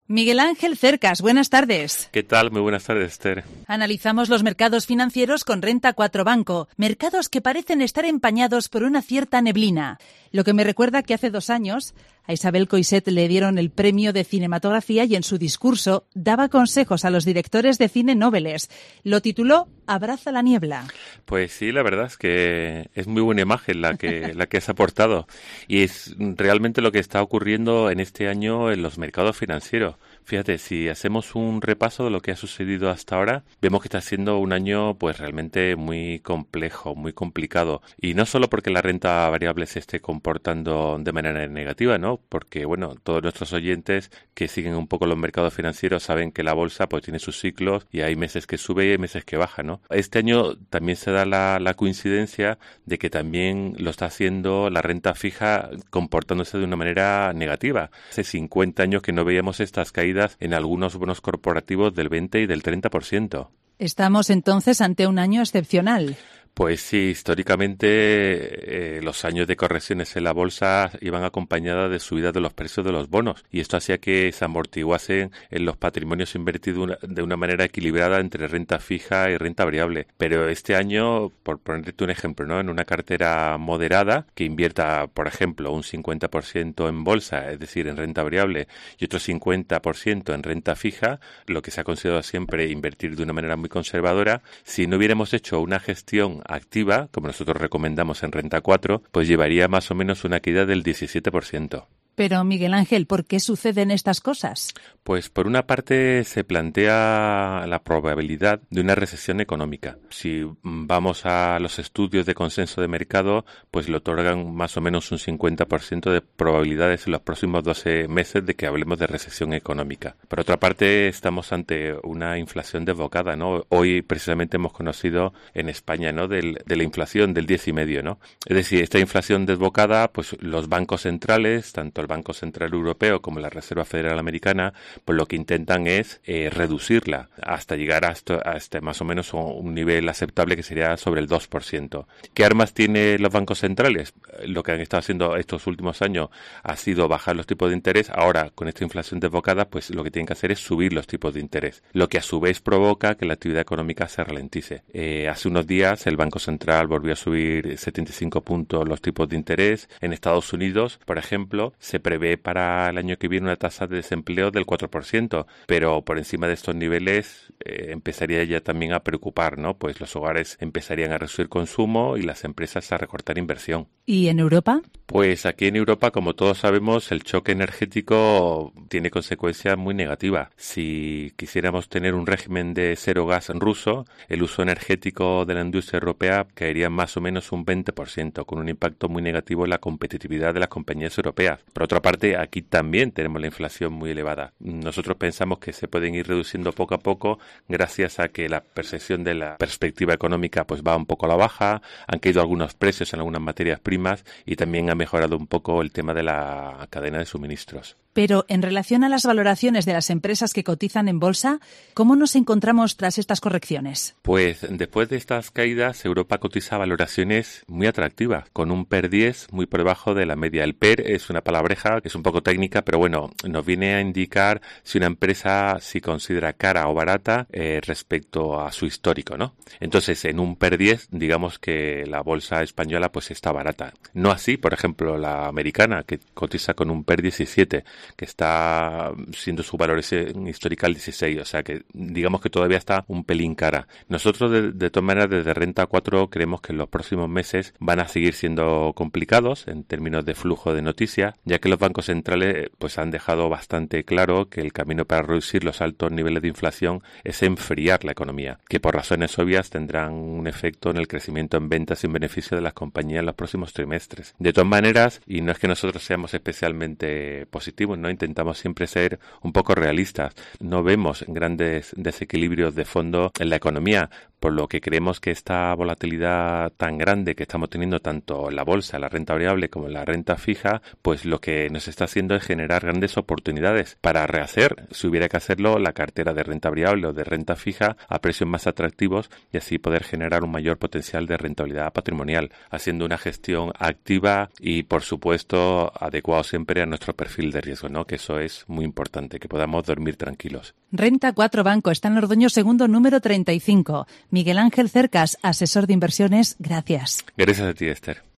Miguel Ángel Cercas, buenas tardes. ¿Qué tal? Muy buenas tardes, Esther. Analizamos los mercados financieros con Renta 4 Banco, mercados que parecen estar empañados por una cierta neblina. Lo que me recuerda que hace 2 años a Isabel Coixet le dieron el premio de cinematografía y en su discurso daba consejos a los directores de cine nobles. Lo tituló Abraza la niebla. Pues sí, la verdad es que es muy buena imagen la que has aportado y es realmente lo que está ocurriendo en este año en los mercados financieros. Fíjate, si hacemos un repaso de lo que ha sucedido hasta ahora, vemos que está siendo un año pues realmente muy complejo, muy complicado. Y no solo porque la renta variable se esté comportando de manera negativa, ¿no? Porque, bueno, todos nuestros oyentes que siguen un poco los mercados financieros saben que la bolsa pues tiene sus ciclos y hay meses que sube y hay meses que baja, ¿no? Este año también se da la coincidencia de que también lo está haciendo la renta fija comportándose de una manera negativa. Hace 50 años que no veíamos estas caídas en algunos bonos corporativos del 20 y del 30%. Estamos entonces ante un año excepcional. Pues sí, históricamente los años de correcciones en la bolsa iban acompañadas de subidas de los precios de los bonos y esto hacía que se amortiguasen en los patrimonios invertidos de una manera equilibrada entre renta fija y renta variable. Pero este año, por ponerte un ejemplo, ¿no? En una cartera moderada que invierta, por ejemplo, un 50% en bolsa, es decir, en renta variable, y otro 50% en renta fija, lo que se ha considerado siempre invertir de una manera muy conservadora, si no hubiéramos hecho una gestión activa, como nosotros recomendamos en Renta 4, pues llevaría más o menos una caída del 17%. Pero, Miguel Ángel, ¿por qué suceden estas cosas? Pues por una parte se plantea la probabilidad de una recesión económica. Si vamos a los estudios de consenso de mercado, pues le otorgan más o menos un 50% de probabilidades en los próximos 12 meses de que hablemos de recesión económica. Por otra parte, estamos ante una inflación desbocada, ¿no? Hoy precisamente hemos conocido en España, ¿no? de la inflación del 10,5, ¿no? Es decir, esta inflación desbocada, pues los bancos centrales, tanto el Banco Central Europeo como la Reserva Federal Americana, pues lo que intentan es reducirla hasta llegar hasta más o menos un nivel aceptable que sería sobre el 2%. ¿Qué armas tienen los bancos centrales? Lo que han estado haciendo estos últimos años ha sido bajar los tipos de interés. Ahora, con esta inflación desbocada, pues lo que tienen que hacer es subir los tipos de interés, lo que a su vez provoca que la actividad económica se ralentice. Hace unos días el Banco Central volvió a subir 75 puntos los tipos de interés. En Estados Unidos, por ejemplo, se prevé para el año que viene una tasa de desempleo del 4%, pero por encima de estos niveles empezaría ya también a preocupar, ¿no? Pues los hogares empezarían a reducir consumo y las empresas a recortar inversión. ¿Y en Europa? Pues aquí en Europa, como todos sabemos, el choque energético tiene consecuencias muy negativas. Si quisiéramos tener un régimen de cero gas ruso, el uso energético de la industria europea caería más o menos un 20%, con un impacto muy negativo en la competitividad de las compañías europeas. Por otra parte, aquí también tenemos la inflación muy elevada. Nosotros pensamos que se pueden ir reduciendo poco a poco gracias a que la percepción de la perspectiva económica pues va un poco a la baja, han caído algunos precios en algunas materias primas y también ha mejorado un poco el tema de la cadena de suministros. Pero en relación a las valoraciones de las empresas que cotizan en bolsa, ¿cómo nos encontramos tras estas correcciones? Pues después de estas caídas, Europa cotiza valoraciones muy atractivas, con un PER 10 muy por debajo de la media. El PER es una palabreja que es un poco técnica, pero bueno, nos viene a indicar si una empresa se considera cara o barata respecto a su histórico, ¿no? Entonces, en un PER 10, digamos que la bolsa española pues está barata. No así, por ejemplo, la americana, que cotiza con un PER 17, que está siendo su valor histórica el 16, o sea que digamos que todavía está un pelín cara. Nosotros de todas maneras desde Renta 4 creemos que en los próximos meses van a seguir siendo complicados en términos de flujo de noticias, ya que los bancos centrales pues han dejado bastante claro que el camino para reducir los altos niveles de inflación es enfriar la economía, que por razones obvias tendrán un efecto en el crecimiento en ventas y en beneficio de las compañías en los próximos trimestres. De todas maneras, y no es que nosotros seamos especialmente positivos, no intentamos siempre ser un poco realistas. No vemos grandes desequilibrios de fondo en la economía. por lo que creemos que esta volatilidad tan grande que estamos teniendo tanto en la bolsa, la renta variable como en la renta fija, pues lo que nos está haciendo es generar grandes oportunidades para rehacer, si hubiera que hacerlo, la cartera de renta variable o de renta fija a precios más atractivos y así poder generar un mayor potencial de rentabilidad patrimonial, haciendo una gestión activa y, por supuesto, adecuado siempre a nuestro perfil de riesgo, ¿no? Que eso es muy importante, que podamos dormir tranquilos. Renta 4 Banco está en Ordoño segundo número 35. Miguel Ángel Cercas, asesor de inversiones, gracias. Gracias a ti, Esther.